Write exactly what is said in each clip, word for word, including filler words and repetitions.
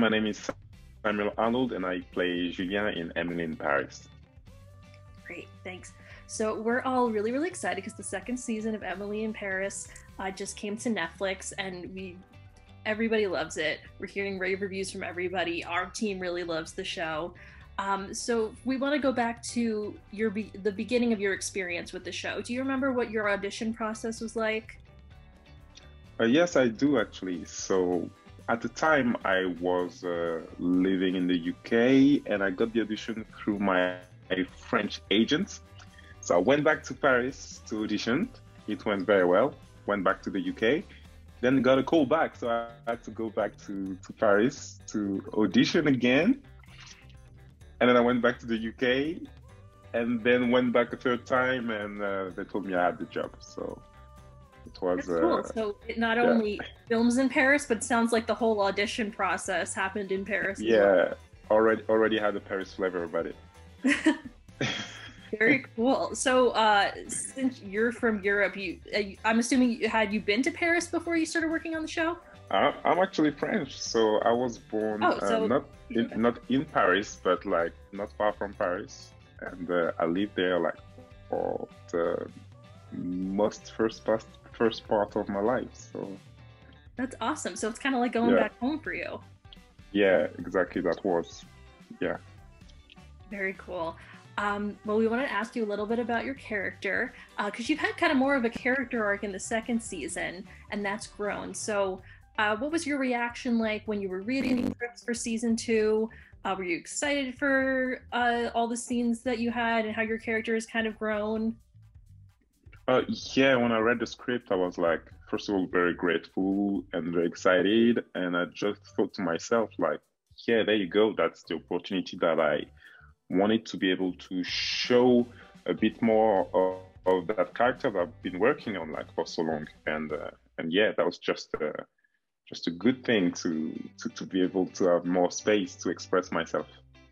my name is Samuel Arnold, and I play Julien in Emily in Paris. Great, thanks. So we're all really, really excited because the second season of Emily in Paris uh, just came to Netflix, and we everybody loves it. We're hearing rave reviews from everybody. Our team really loves the show. Um, so we want to go back to your be- the beginning of your experience with the show. Do you remember what your audition process was like? Uh, yes, I do actually. So at the time, I was uh, living in the U K, and I got the audition through my French agent. So I went back to Paris to audition. It went very well. Went back to the U K, then got a call back. So I had to go back to, to Paris to audition again. And then I went back to the U K, and then went back a third time, and uh, they told me I had the job. So it was That's cool. uh, So it not yeah. only films in Paris, but sounds like the whole audition process happened in Paris. Yeah, well. already already had a Paris flavor about it. Very cool. So uh, since you're from Europe, you I'm assuming you, had you been to Paris before you started working on the show? I, I'm actually French, so I was born oh, so, uh, not in, not in Paris, but like not far from Paris, and uh, I lived there like for the most first past, first part of my life. So that's awesome. So it's kind of like going yeah. back home for you. Yeah, exactly. That was yeah. Very cool. Um, well, we want to ask you a little bit about your character because uh, you've had kind of more of a character arc in the second season, and that's grown. So. Uh, what was your reaction like when you were reading the scripts for season two? Uh, were you excited for uh, all the scenes that you had and how your character has kind of grown? Uh, yeah, when I read the script, I was like, first of all, very grateful and very excited. And I just thought to myself, like, yeah, there you go. That's the opportunity that I wanted to be able to show a bit more of, of that character that I've been working on like for so long. And uh, and yeah, that was just uh, just a good thing to, to to be able to have more space to express myself.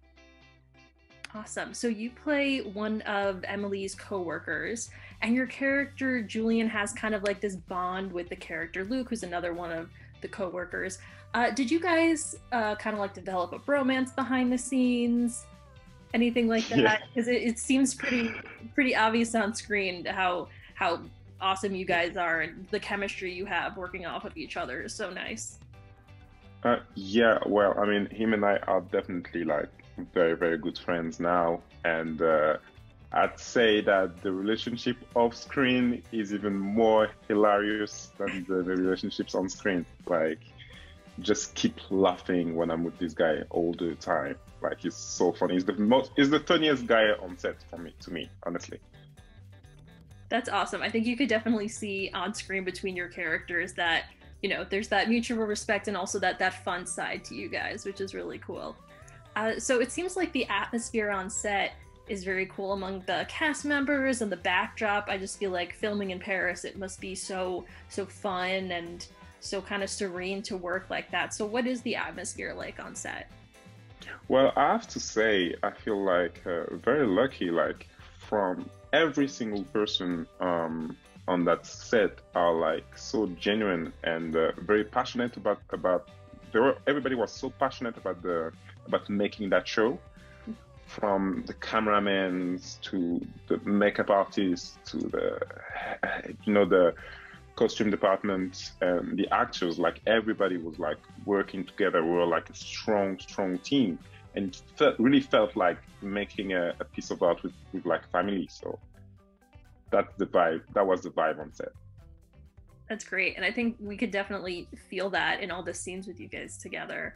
Awesome. So you play one of Emily's co-workers, and your character Julien has kind of like this bond with the character Luke, who's another one of the co-workers. Uh, did you guys uh, kind of like develop a bromance behind the scenes? Anything like that? Because yeah. it, it seems pretty pretty obvious on screen how how awesome you guys are, and the chemistry you have working off of each other is so nice. Uh, yeah, well, I mean, him and I are definitely like very, very good friends now. And uh, I'd say that the relationship off screen is even more hilarious than the, the relationships on screen. Like, just keep laughing when I'm with this guy all the time. Like, he's so funny. He's the most, he's the funniest guy on set for me, to me, honestly. That's awesome. I think you could definitely see on screen between your characters that, you know, there's that mutual respect and also that that fun side to you guys, which is really cool. Uh, so it seems like the atmosphere on set is very cool among the cast members and the backdrop. I just feel like filming in Paris, it must be so, so fun and so kind of serene to work like that. So what is the atmosphere like on set? Well, I have to say, I feel like uh, very lucky, like from every single person um, on that set are like so genuine and uh, very passionate about about. They were, everybody was so passionate about the about making that show, from the cameramen to the makeup artists to the you know the costume department and the actors. Like everybody was like working together. We were like a strong, strong team. And it felt, really felt like making a, a piece of art with, with like family. So that's the vibe. That was the vibe on set. That's great. And I think we could definitely feel that in all the scenes with you guys together.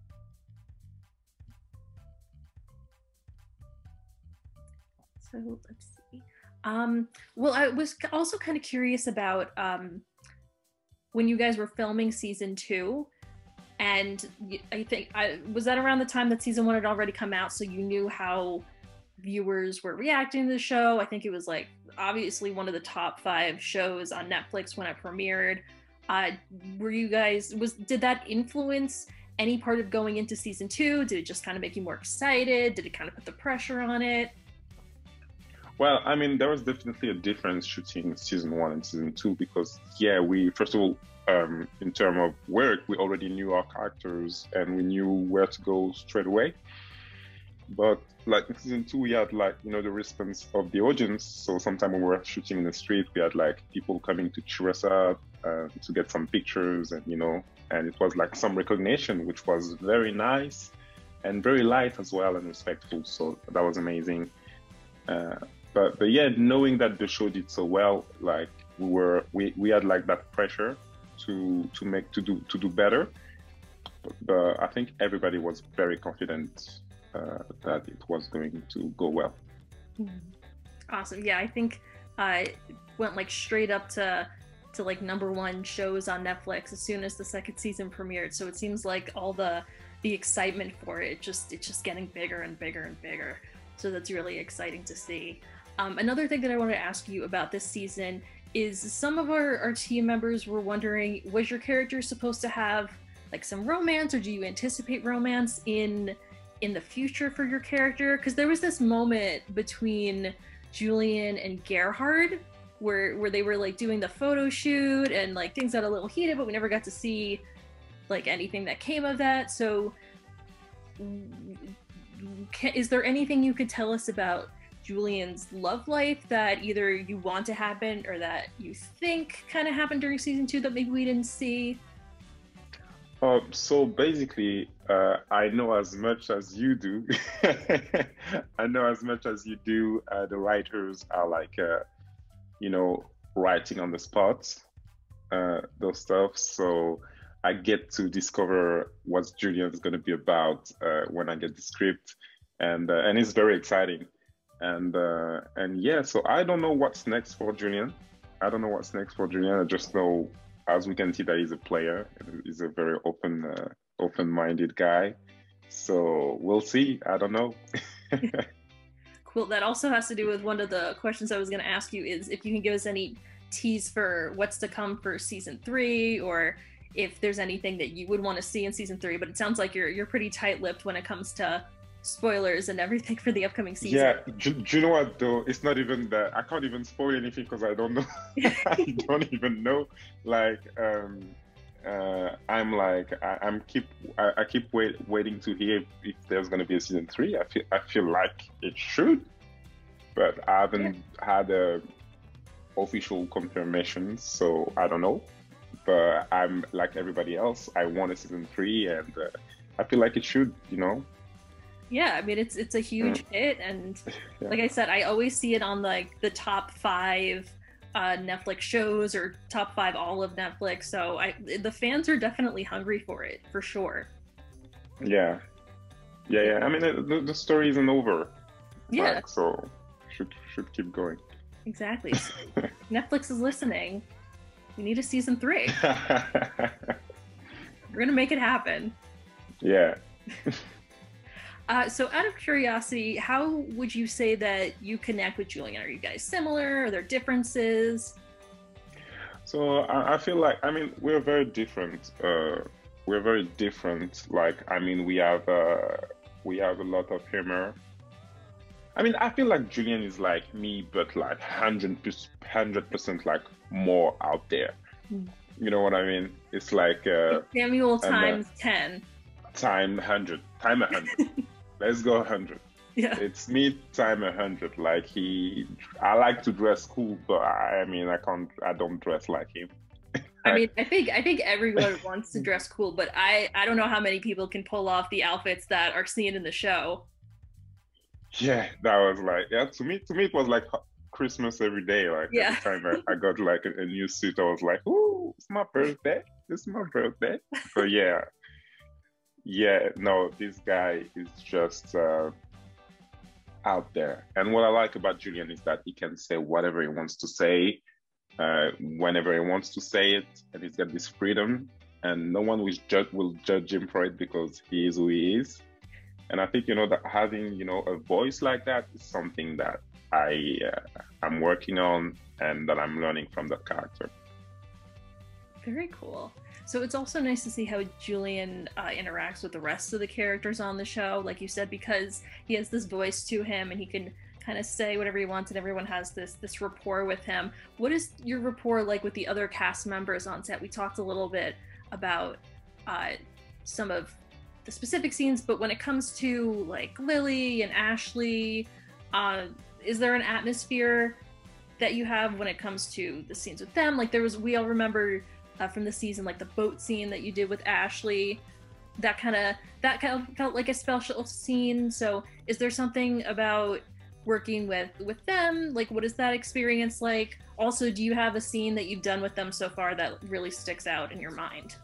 So let's see. Um, well, I was also kind of curious about um, when you guys were filming season two. And I think, I, was that around the time that season one had already come out, so you knew how viewers were reacting to the show? I think it was like obviously one of the top five shows on Netflix when it premiered. Uh, were you guys, was did that influence any part of going into season two? Did it just kind of make you more excited? Did it kind of put the pressure on it? Well, I mean, there was definitely a difference shooting season one and season two because, yeah, we, first of all, um, in terms of work, we already knew our characters and we knew where to go straight away. But like in season two, we had like, you know, the response of the audience. So sometimes when we were shooting in the street, we had like people coming to cheer us up, uh, to get some pictures, and you know, and it was like some recognition, which was very nice and very light as well and respectful. So that was amazing. Uh, but but yeah, knowing that the show did so well, like we were we, we had like that pressure to to make to do to do better. But, but I think everybody was very confident Uh, that it was going to go well. Awesome. Yeah, I think uh, it went like straight up to to like number one shows on Netflix as soon as the second season premiered. So it seems like all the the excitement for it just it's just getting bigger and bigger and bigger. So that's really exciting to see. Um, another thing that I want to ask you about this season is some of our, our team members were wondering, was your character supposed to have like some romance, or do you anticipate romance in in the future for your character? Because there was this moment between Julian and Gerhard where where they were like doing the photo shoot and like things got a little heated, but we never got to see like anything that came of that. So can, is there anything you could tell us about Julian's love life that either you want to happen or that you think kind of happened during season two that maybe we didn't see? Uh, so basically, uh, I know as much as you do. I know as much as you do. Uh, the writers are like, uh, you know, writing on the spot, uh, those stuff. So I get to discover what Julian is going to be about uh, when I get the script, and uh, and it's very exciting. And uh, and yeah, so I don't know what's next for Julian. I don't know what's next for Julian. I just know, as we can see, that he's a player. He's a very open, uh, open-minded guy. So we'll see. I don't know. Cool. That also has to do with one of the questions I was going to ask you, is if you can give us any tease for what's to come for season three, or if there's anything that you would want to see in season three. But it sounds like you're you're pretty tight-lipped when it comes to spoilers and everything for the upcoming season. Yeah, do, do you know what though? It's not even that. I can't even spoil anything because I don't know. I don't even know. Like, um, uh, I'm like, I, I'm keep, I, I keep wait, waiting to hear if there's gonna be a season three. I feel, I feel like it should, but I haven't yeah. had a official confirmation, so I don't know. But I'm like everybody else. I want a season three, and uh, I feel like it should. You know. Yeah, I mean, it's it's a huge mm. hit, and yeah. like I said, I always see it on like the top five uh, Netflix shows or top five all of Netflix. So I, the fans are definitely hungry for it, for sure. Yeah, yeah, yeah. I mean, the, the story isn't over. Yeah. Like, so should should keep going. Exactly. So Netflix is listening. We need a season three. We're gonna make it happen. Yeah. Uh, so out of curiosity, how would you say that you connect with Julian? Are you guys similar? Are there differences? So I, I feel like, I mean, we're very different. Uh, we're very different. Like, I mean, we have, uh, we have a lot of humor. I mean, I feel like Julian is like me, but like one hundred percent like more out there. Mm. You know what I mean? It's like... Uh, Samuel times and, uh, ten. Time one hundred. Time one hundred. Let's go one hundred. Yeah. It's me time one hundred. Like he, I like to dress cool, but I, I mean, I can't, I don't dress like him. I mean, I think, I think everyone wants to dress cool, but I, I don't know how many people can pull off the outfits that are seen in the show. Yeah, that was like, yeah, to me, to me, it was like Christmas every day. Like yeah. every time I, I got like a, a new suit, I was like, ooh, it's my birthday. It's my birthday. So yeah. Yeah, no, this guy is just uh, out there. And what I like about Julian is that he can say whatever he wants to say, uh, whenever he wants to say it, and he's got this freedom, and no one will judge, will judge him for it because he is who he is. And I think, you know, that having, you know, a voice like that is something that I, uh, I'm working on and that I'm learning from that character. Very cool. So it's also nice to see how Julian uh, interacts with the rest of the characters on the show, like you said, because he has this voice to him and he can kind of say whatever he wants, and everyone has this this rapport with him. What is your rapport like with the other cast members on set? We talked a little bit about uh, some of the specific scenes, but when it comes to like Lily and Ashley, uh, is there an atmosphere that you have when it comes to the scenes with them? Like there was, we all remember uh, from the season, like the boat scene that you did with Ashley. That kind of that kind of felt like a special scene. So, is there something about working with with them? Like, what is that experience like? Also, do you have a scene that you've done with them so far that really sticks out in your mind?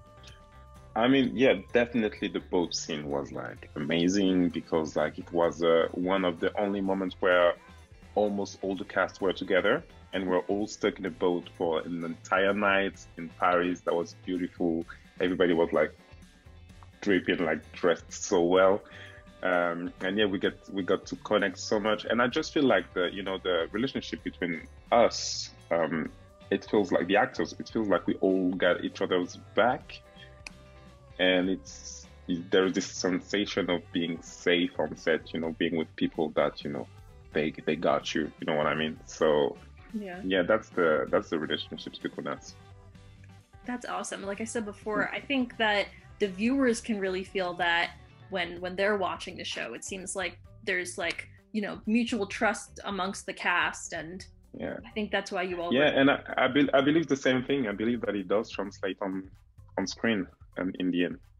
I mean, yeah, definitely the boat scene was like amazing because like it was uh, one of the only moments where almost all the cast were together and we're all stuck in a boat for an entire night in Paris. That was beautiful. Everybody was like dripping, like dressed so well. Um, and yeah, we get we got to connect so much. And I just feel like the you know the relationship between us, um, it feels like the actors, it feels like we all got each other's back. And it's there's this sensation of being safe on set, you know, being with people that, you know, they they got you, you know what I mean? So yeah, yeah, that's the that's the relationships between us. That's awesome. Like I said before, I think that the viewers can really feel that when when they're watching the show. It seems like there's like, you know, mutual trust amongst the cast, and yeah, I think that's why you all yeah, and I I, be, I believe the same thing. I believe that it does translate on on screen and in the end.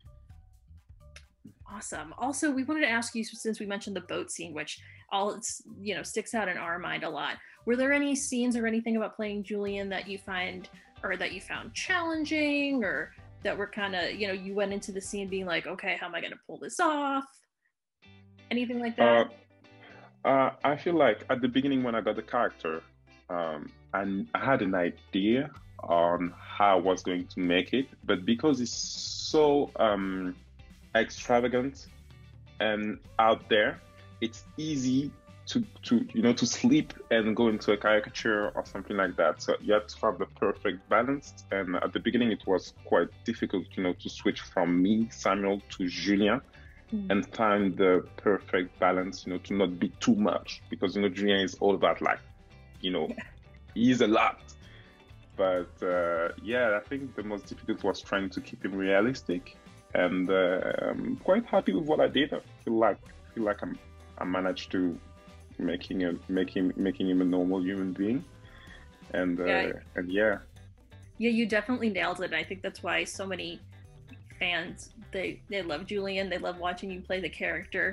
Awesome. Also, we wanted to ask you, since we mentioned the boat scene, which all it's you know sticks out in our mind a lot. Were there any scenes or anything about playing Julian that you find or that you found challenging, or that were kind of, you know, you went into the scene being like, okay, how am I going to pull this off? Anything like that? Uh, uh, I feel like at the beginning when I got the character, um, and I had an idea on how I was going to make it, but because it's so um, extravagant and out there, it's easy to, to you know to sleep and go into a caricature or something like that. So you have to have the perfect balance. And at the beginning, it was quite difficult, you know, to switch from me, Samuel, to Julien, mm-hmm. and find the perfect balance, you know, to not be too much, because you know Julien is all about like, you know, yeah. he's a lot. But uh, yeah, I think the most difficult was trying to keep him realistic, and uh, I'm quite happy with what I did. I feel like I feel like I'm I managed to making a making making him a normal human being, and uh, yeah. and yeah yeah you definitely nailed it. And I think that's why so many fans, they they love Julian, they love watching you play the character.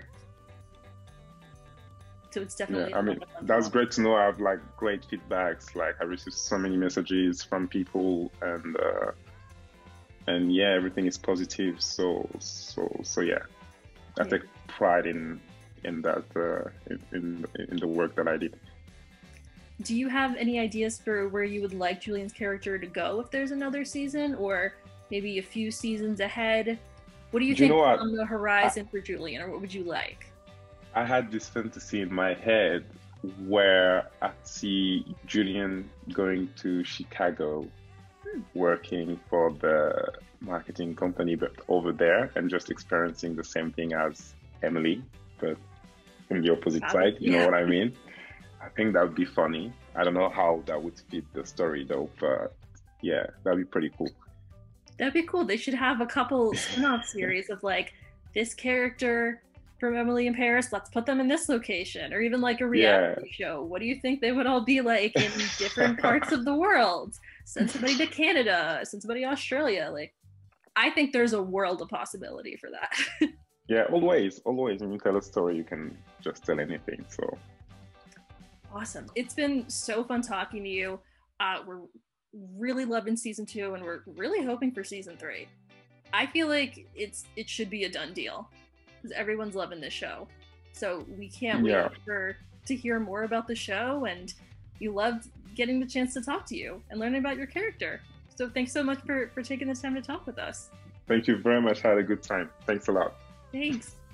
So it's definitely yeah, I mean that's great to know. I have like great feedbacks, like I received so many messages from people, and uh and yeah, everything is positive. So so so yeah, I yeah. take pride in in that uh, in, in the work that I did. Do you have any ideas for where you would like Julian's character to go if there's another season, or maybe a few seasons ahead? What do you, do think you know on the horizon I, for Julian, or what would you like? I had this fantasy in my head where I see Julian going to Chicago, hmm. working for the marketing company, but over there, and just experiencing the same thing as Emily, but in the opposite that side, you yeah. know what I mean? I think that would be funny. I don't know how that would fit the story though, but yeah, that'd be pretty cool. That'd be cool. They should have a couple spin-off series of like this character from Emily in Paris, let's put them in this location, or even like a reality yeah. show. What do you think they would all be like in different parts of the world? Send somebody to Canada, send somebody to Australia. Like, I think there's a world of possibility for that. Yeah, always, always. When you tell a story, you can just tell anything. So awesome! It's been so fun talking to you. Uh, we're really loving season two, and we're really hoping for season three. I feel like it's it should be a done deal because everyone's loving this show. So we can't yeah. wait for to hear more about the show, and you loved getting the chance to talk to you and learning about your character. So thanks so much for for taking the time to talk with us. Thank you very much. I had a good time. Thanks a lot. Thanks.